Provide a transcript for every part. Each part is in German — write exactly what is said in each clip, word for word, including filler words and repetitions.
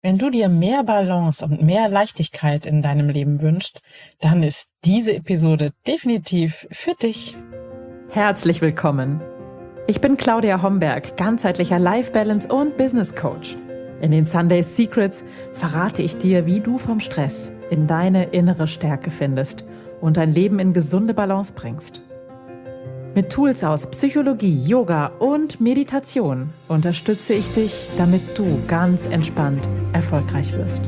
Wenn du dir mehr Balance und mehr Leichtigkeit in deinem Leben wünschst, dann ist diese Episode definitiv für dich. Herzlich willkommen. Ich bin Claudia Homberg, ganzheitlicher Life Balance und Business Coach. In den Sunday Secrets verrate ich dir, wie du vom Stress in deine innere Stärke findest und dein Leben in gesunde Balance bringst. Mit Tools aus Psychologie, Yoga und Meditation unterstütze ich dich, damit du ganz entspannt erfolgreich wirst.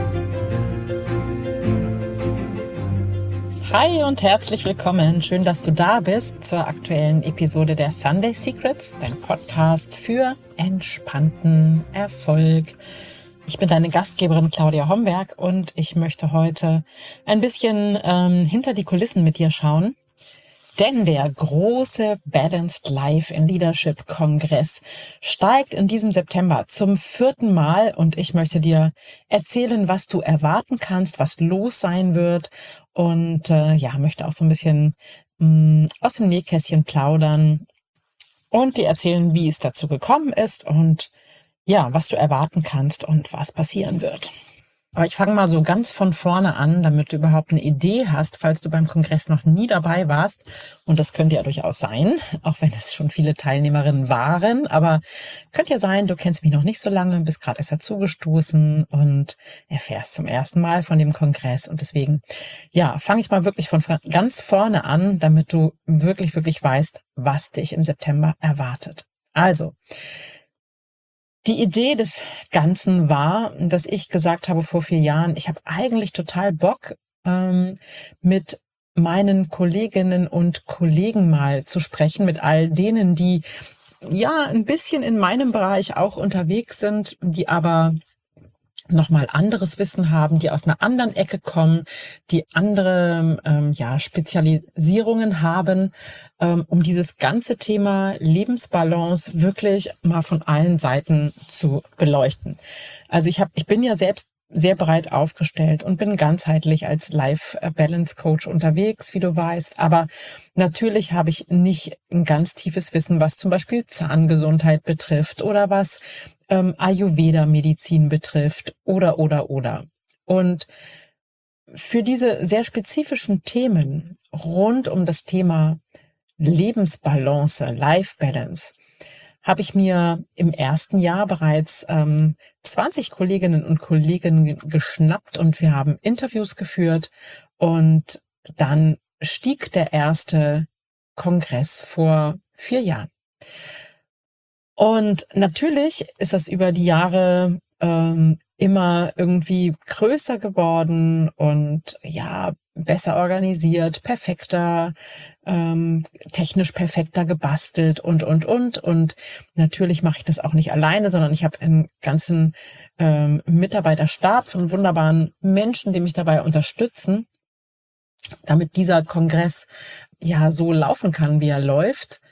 Hi und herzlich willkommen. Schön, dass du da bist zur aktuellen Episode der Sunday Secrets, dein Podcast für entspannten Erfolg. Ich bin deine Gastgeberin Claudia Homberg und ich möchte heute ein bisschen ähm, hinter die Kulissen mit dir schauen. Denn der große Balanced Life in Leadership Kongress steigt in diesem September zum vierten Mal und ich möchte dir erzählen, was du erwarten kannst, was los sein wird und äh, ja, möchte auch so ein bisschen mh, aus dem Nähkästchen plaudern und dir erzählen, wie es dazu gekommen ist und ja, was du erwarten kannst und was passieren wird. Aber ich fange mal so ganz von vorne an, damit du überhaupt eine Idee hast, falls du beim Kongress noch nie dabei warst. Und das könnte ja durchaus sein, auch wenn es schon viele Teilnehmerinnen waren. Aber könnte ja sein, du kennst mich noch nicht so lange, bist gerade erst dazugestoßen und erfährst zum ersten Mal von dem Kongress. Und deswegen, ja, fange ich mal wirklich von ganz vorne an, damit du wirklich, wirklich weißt, was dich im September erwartet. Also, die Idee des Ganzen war, dass ich gesagt habe vor vier Jahren, ich habe eigentlich total Bock, ähm, mit meinen Kolleginnen und Kollegen mal zu sprechen, mit all denen, die ja ein bisschen in meinem Bereich auch unterwegs sind, die aber nochmal anderes Wissen haben, die aus einer anderen Ecke kommen, die andere ähm, ja, Spezialisierungen haben, ähm, um dieses ganze Thema Lebensbalance wirklich mal von allen Seiten zu beleuchten. Also ich habe, ich bin ja selbst sehr breit aufgestellt und bin ganzheitlich als Life Balance Coach unterwegs, wie du weißt. Aber natürlich habe ich nicht ein ganz tiefes Wissen, was zum Beispiel Zahngesundheit betrifft oder was ähm, Ayurveda-Medizin betrifft oder, oder, oder. Und für diese sehr spezifischen Themen rund um das Thema Lebensbalance, Life Balance, habe ich mir im ersten Jahr bereits ähm, zwanzig Kolleginnen und Kollegen geschnappt und wir haben Interviews geführt und dann stieg der erste Kongress vor vier Jahren. Und natürlich ist das über die Jahre ähm, immer irgendwie größer geworden und ja, besser organisiert, perfekter, ähm, technisch perfekter gebastelt und, und, und. Und natürlich mache ich das auch nicht alleine, sondern ich habe einen ganzen ähm, Mitarbeiterstab von wunderbaren Menschen, die mich dabei unterstützen, damit dieser Kongress ja so laufen kann, wie er läuft.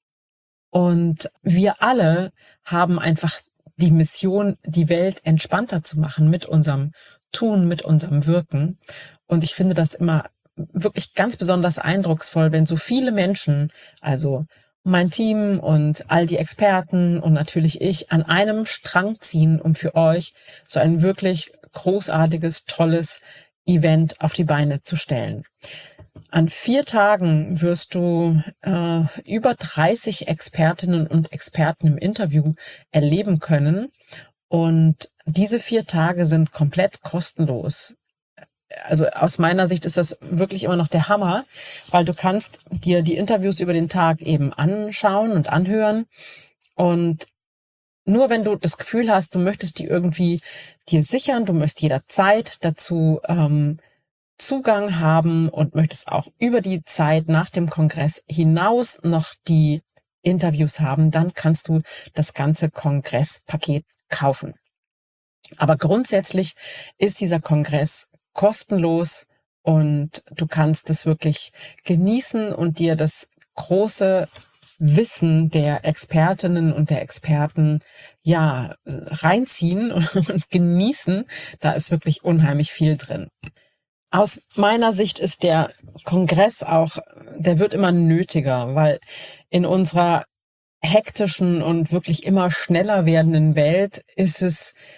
Und wir alle haben einfach die Mission, die Welt entspannter zu machen mit unserem Tun, mit unserem Wirken. Und ich finde das immer wirklich ganz besonders eindrucksvoll, wenn so viele Menschen, also mein Team und all die Experten und natürlich ich, an einem Strang ziehen, um für euch so ein wirklich großartiges, tolles Event auf die Beine zu stellen. An vier Tagen wirst du äh, über dreißig Expertinnen und Experten im Interview erleben können. Und diese vier Tage sind komplett kostenlos. Also aus meiner Sicht ist das wirklich immer noch der Hammer, weil du kannst dir die Interviews über den Tag eben anschauen und anhören. Und nur wenn du das Gefühl hast, du möchtest die irgendwie dir sichern, du möchtest jederzeit dazu ähm, Zugang haben und möchtest auch über die Zeit nach dem Kongress hinaus noch die Interviews haben, dann kannst du das ganze Kongresspaket kaufen. Aber grundsätzlich ist dieser Kongress kostenlos und du kannst es wirklich genießen und dir das große Wissen der Expertinnen und der Experten ja reinziehen und genießen. Da ist wirklich unheimlich viel drin. Aus meiner Sicht ist der Kongress auch, der wird immer nötiger, weil in unserer hektischen und wirklich immer schneller werdenden Welt ist es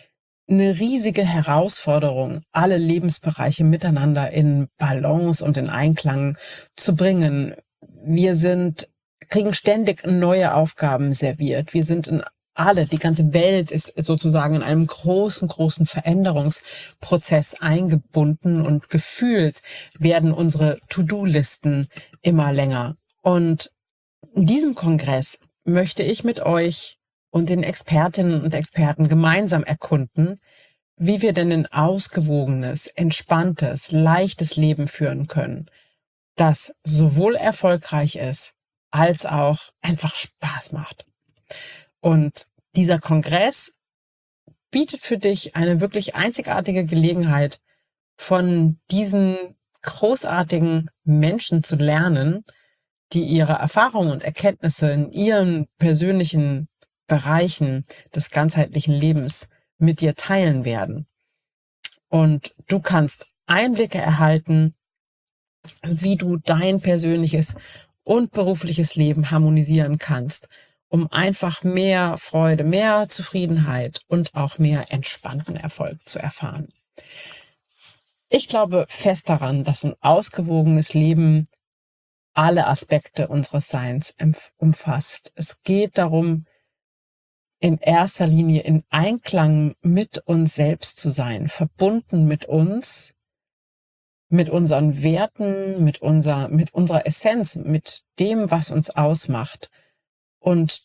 eine riesige Herausforderung, alle Lebensbereiche miteinander in Balance und in Einklang zu bringen. Wir sind, kriegen ständig neue Aufgaben serviert. Wir sind in alle, die ganze Welt ist sozusagen in einem großen, großen Veränderungsprozess eingebunden und gefühlt werden unsere To-Do-Listen immer länger. Und in diesem Kongress möchte ich mit euch und den Expertinnen und Experten gemeinsam erkunden, wie wir denn ein ausgewogenes, entspanntes, leichtes Leben führen können, das sowohl erfolgreich ist, als auch einfach Spaß macht. Und dieser Kongress bietet für dich eine wirklich einzigartige Gelegenheit, von diesen großartigen Menschen zu lernen, die ihre Erfahrungen und Erkenntnisse in ihren persönlichen Bereichen des ganzheitlichen Lebens mit dir teilen werden. Und du kannst Einblicke erhalten, wie du dein persönliches und berufliches Leben harmonisieren kannst, um einfach mehr Freude, mehr Zufriedenheit und auch mehr entspannten Erfolg zu erfahren. Ich glaube fest daran, dass ein ausgewogenes Leben alle Aspekte unseres Seins umfasst. Es geht darum, in erster Linie in Einklang mit uns selbst zu sein, verbunden mit uns, mit unseren Werten, mit unserer, mit unserer Essenz, mit dem, was uns ausmacht und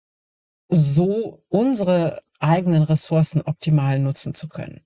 so unsere eigenen Ressourcen optimal nutzen zu können.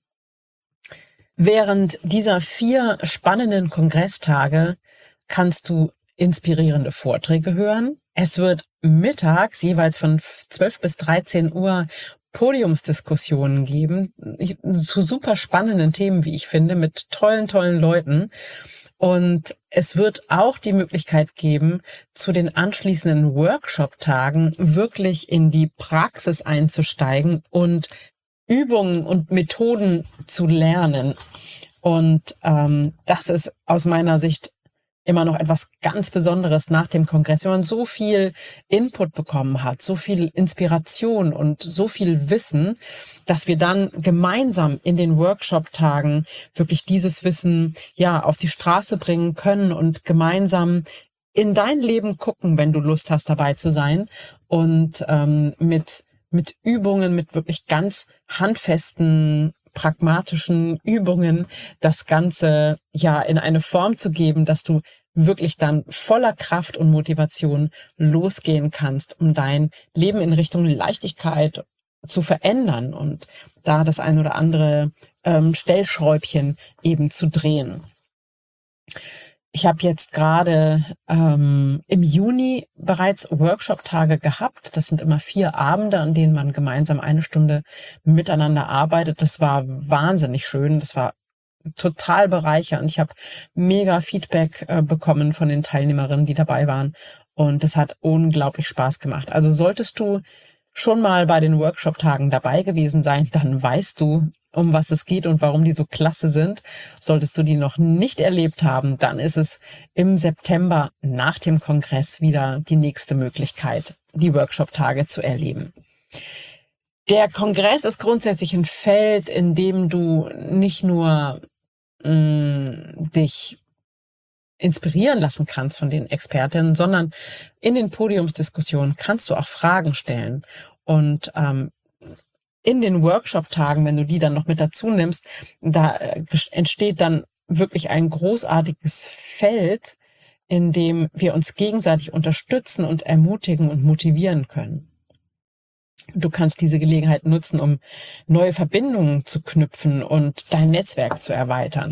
Während dieser vier spannenden Kongresstage kannst du inspirierende Vorträge hören. Es wird mittags jeweils von zwölf bis dreizehn Uhr Podiumsdiskussionen geben zu super spannenden Themen, wie ich finde, mit tollen, tollen Leuten. Und es wird auch die Möglichkeit geben, zu den anschließenden Workshop-Tagen wirklich in die Praxis einzusteigen und Übungen und Methoden zu lernen. Und ähm, das ist aus meiner Sicht immer noch etwas ganz Besonderes nach dem Kongress, wenn man so viel Input bekommen hat, so viel Inspiration und so viel Wissen, dass wir dann gemeinsam in den Workshop-Tagen wirklich dieses Wissen ja auf die Straße bringen können und gemeinsam in dein Leben gucken, wenn du Lust hast, dabei zu sein und ähm, mit mit Übungen, mit wirklich ganz handfesten, pragmatischen Übungen das Ganze ja in eine Form zu geben, dass du wirklich dann voller Kraft und Motivation losgehen kannst, um dein Leben in Richtung Leichtigkeit zu verändern und da das ein oder andere ähm, Stellschräubchen eben zu drehen. Ich habe jetzt gerade ähm, im Juni bereits Workshop-Tage gehabt. Das sind immer vier Abende, an denen man gemeinsam eine Stunde miteinander arbeitet. Das war wahnsinnig schön. Das war total bereichernd. Ich habe mega Feedback äh, bekommen von den Teilnehmerinnen, die dabei waren. Und das hat unglaublich Spaß gemacht. Also solltest du schon mal bei den Workshop-Tagen dabei gewesen sein, dann weißt du, um was es geht und warum die so klasse sind. Solltest du die noch nicht erlebt haben, dann ist es im September nach dem Kongress wieder die nächste Möglichkeit, die Workshop-Tage zu erleben. Der Kongress ist grundsätzlich ein Feld, in dem du nicht nur mh, dich inspirieren lassen kannst von den Expertinnen, sondern in den Podiumsdiskussionen kannst du auch Fragen stellen. Und ähm, in den Workshop-Tagen, wenn du die dann noch mit dazu nimmst, da äh, entsteht dann wirklich ein großartiges Feld, in dem wir uns gegenseitig unterstützen und ermutigen und motivieren können. Du kannst diese Gelegenheit nutzen, um neue Verbindungen zu knüpfen und dein Netzwerk zu erweitern.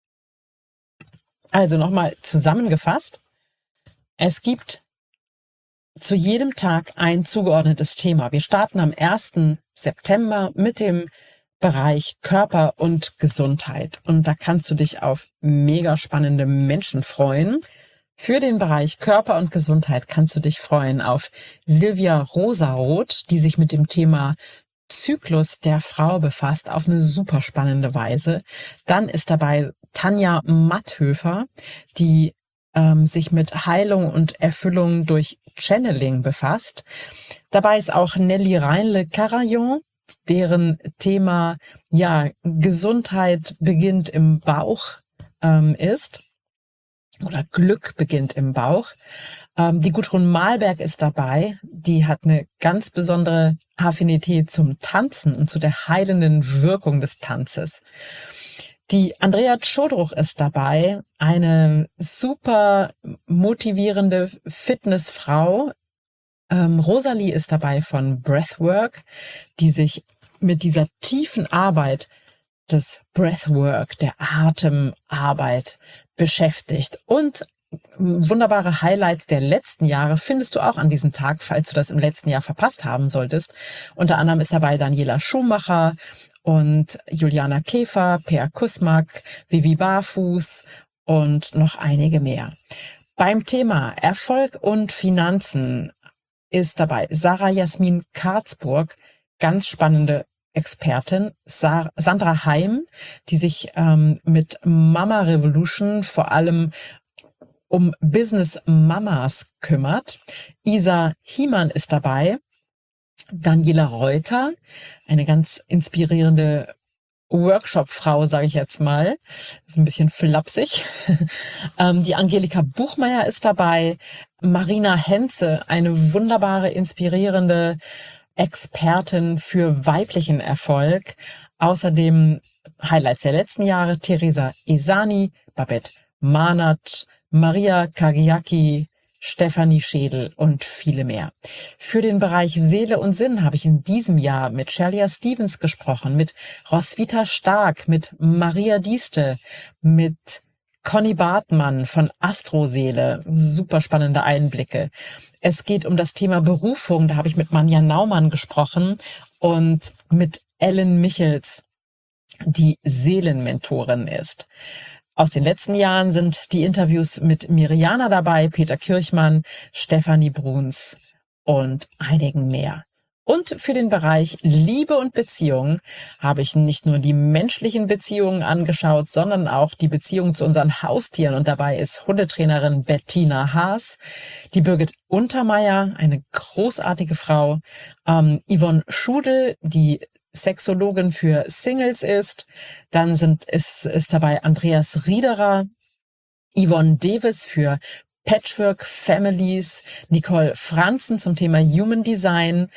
Also nochmal zusammengefasst, es gibt zu jedem Tag ein zugeordnetes Thema. Wir starten am ersten September mit dem Bereich Körper und Gesundheit. Und da kannst du dich auf mega spannende Menschen freuen. Für den Bereich Körper und Gesundheit kannst du dich freuen auf Silvia Rosaroth, die sich mit dem Thema Zyklus der Frau befasst, auf eine super spannende Weise. Dann ist dabei Tanja Matthöfer, die ähm, sich mit Heilung und Erfüllung durch Channeling befasst. Dabei ist auch Nelly Reinle-Carayon, deren Thema ja Gesundheit beginnt im Bauch ähm, ist oder Glück beginnt im Bauch. Ähm, die Gudrun Mahlberg ist dabei. Die hat eine ganz besondere Affinität zum Tanzen und zu der heilenden Wirkung des Tanzes. Die Andrea Tschodruch ist dabei, eine super motivierende Fitnessfrau. Ähm, Rosalie ist dabei von Breathwork, die sich mit dieser tiefen Arbeit des Breathwork, der Atemarbeit beschäftigt. Und wunderbare Highlights der letzten Jahre findest du auch an diesem Tag, falls du das im letzten Jahr verpasst haben solltest. Unter anderem ist dabei Daniela Schumacher und Juliana Käfer, Peer Kusmak, Vivi Barfuß und noch einige mehr. Beim Thema Erfolg und Finanzen ist dabei Sarah Jasmin Karzburg, ganz spannende Expertin, Sa- Sandra Heim, die sich ähm, mit Mama Revolution vor allem um Business Mamas kümmert. Isa Hiemann ist dabei, Daniela Reuter, eine ganz inspirierende Workshop-Frau, sage ich jetzt mal. Ist ein bisschen flapsig. ähm, die Angelika Buchmeier ist dabei. Marina Henze, eine wunderbare, inspirierende Expertin für weiblichen Erfolg. Außerdem Highlights der letzten Jahre: Theresa Esani, Babette Mahnert, Maria Kagiaki, Stefanie Schädel und viele mehr. Für den Bereich Seele und Sinn habe ich in diesem Jahr mit Shelia Stevens gesprochen, mit Roswitha Stark, mit Maria Dieste, mit Conny Bartmann von Astroseele. Super spannende Einblicke. Es geht um das Thema Berufung. Da habe ich mit Manja Naumann gesprochen und mit Ellen Michels, die Seelenmentorin ist. Aus den letzten Jahren sind die Interviews mit Miriana dabei, Peter Kirchmann, Stefanie Bruns und einigen mehr. Und für den Bereich Liebe und Beziehung habe ich nicht nur die menschlichen Beziehungen angeschaut, sondern auch die Beziehung zu unseren Haustieren. Und dabei ist Hundetrainerin Bettina Haas, die Birgit Untermeier, eine großartige Frau, ähm, Yvonne Schudel, die Sexologin für Singles ist. Dann sind, ist, ist dabei Andreas Riederer, Yvonne Davis für Patchwork Families, Nicole Franzen zum Thema Human Design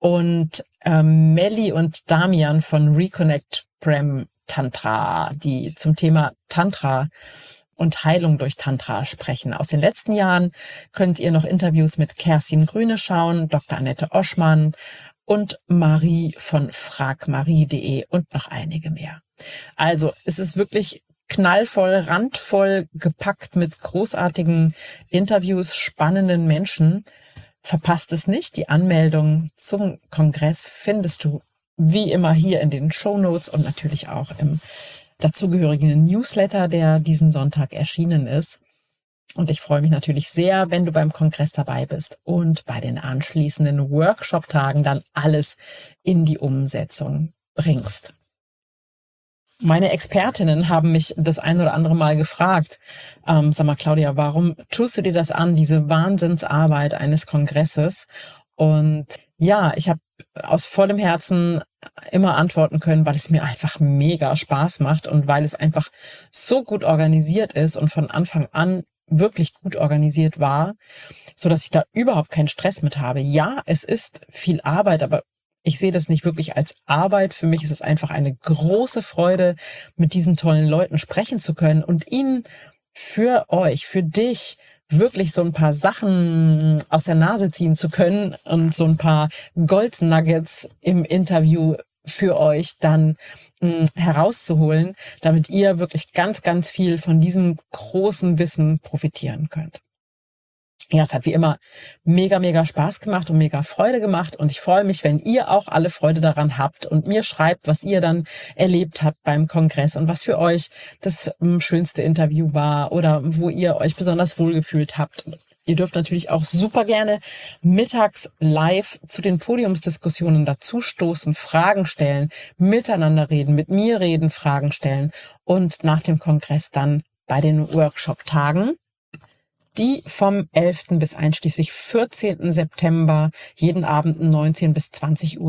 und ähm, Melli und Damian von Reconnect Prem Tantra, die zum Thema Tantra und Heilung durch Tantra sprechen. Aus den letzten Jahren könnt ihr noch Interviews mit Kerstin Grüne schauen, Doktor Annette Oschmann und Marie von fragmarie punkt de und noch einige mehr. Also es ist wirklich knallvoll, randvoll gepackt mit großartigen Interviews, spannenden Menschen. Verpasst es nicht. Die Anmeldung zum Kongress findest du wie immer hier in den Shownotes und natürlich auch im dazugehörigen Newsletter, der diesen Sonntag erschienen ist. Und ich freue mich natürlich sehr, wenn du beim Kongress dabei bist und bei den anschließenden Workshop-Tagen dann alles in die Umsetzung bringst. Meine Expertinnen haben mich das ein oder andere Mal gefragt, ähm, sag mal Claudia, warum tust du dir das an, diese Wahnsinnsarbeit eines Kongresses? Und ja, ich habe aus vollem Herzen immer antworten können, weil es mir einfach mega Spaß macht und weil es einfach so gut organisiert ist und von Anfang an wirklich gut organisiert war, so dass ich da überhaupt keinen Stress mit habe. Ja, es ist viel Arbeit, aber ich sehe das nicht wirklich als Arbeit. Für mich ist es einfach eine große Freude, mit diesen tollen Leuten sprechen zu können und ihnen für euch, für dich wirklich so ein paar Sachen aus der Nase ziehen zu können und so ein paar Goldnuggets im Interview für euch dann mh, herauszuholen, damit ihr wirklich ganz, ganz viel von diesem großen Wissen profitieren könnt. Ja, es hat wie immer mega, mega Spaß gemacht und mega Freude gemacht und ich freue mich, wenn ihr auch alle Freude daran habt und mir schreibt, was ihr dann erlebt habt beim Kongress und was für euch das ähm, schönste Interview war oder wo ihr euch besonders wohlgefühlt habt. Ihr dürft natürlich auch super gerne mittags live zu den Podiumsdiskussionen dazustoßen, Fragen stellen, miteinander reden, mit mir reden, Fragen stellen und nach dem Kongress dann bei den Workshop-Tagen, die vom elften bis einschließlich vierzehnten September jeden Abend neunzehn bis zwanzig Uhr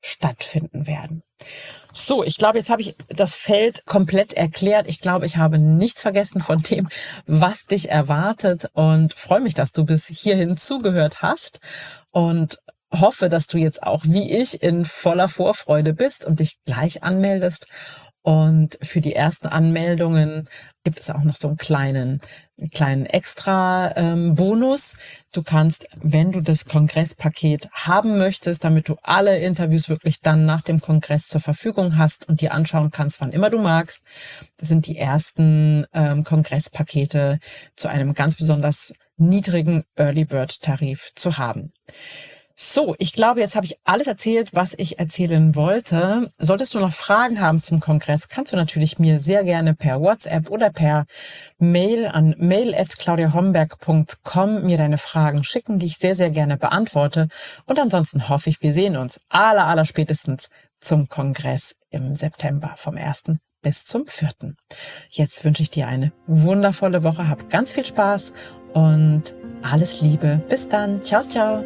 stattfinden werden. So, ich glaube, jetzt habe ich das Feld komplett erklärt. Ich glaube, ich habe nichts vergessen von dem, was dich erwartet und freue mich, dass du bis hierhin zugehört hast und hoffe, dass du jetzt auch wie ich in voller Vorfreude bist und dich gleich anmeldest. Und für die ersten Anmeldungen gibt es auch noch so einen kleinen, einen kleinen extra ähm, Bonus. Du kannst, wenn du das Kongresspaket haben möchtest, damit du alle Interviews wirklich dann nach dem Kongress zur Verfügung hast und dir anschauen kannst, wann immer du magst, das sind die ersten ähm, Kongresspakete zu einem ganz besonders niedrigen Early Bird Tarif zu haben. So, ich glaube, jetzt habe ich alles erzählt, was ich erzählen wollte. Solltest du noch Fragen haben zum Kongress, kannst du natürlich mir sehr gerne per WhatsApp oder per Mail an mail at claudia homberg punkt com mir deine Fragen schicken, die ich sehr, sehr gerne beantworte. Und ansonsten hoffe ich, wir sehen uns aller, aller spätestens zum Kongress im September vom ersten bis zum vierten Jetzt wünsche ich dir eine wundervolle Woche, hab ganz viel Spaß und alles Liebe. Bis dann. Ciao, ciao.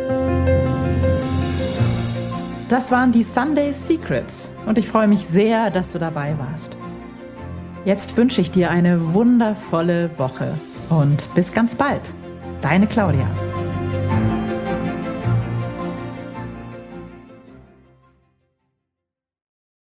Das waren die Sunday Secrets und ich freue mich sehr, dass du dabei warst. Jetzt wünsche ich dir eine wundervolle Woche und bis ganz bald. Deine Claudia.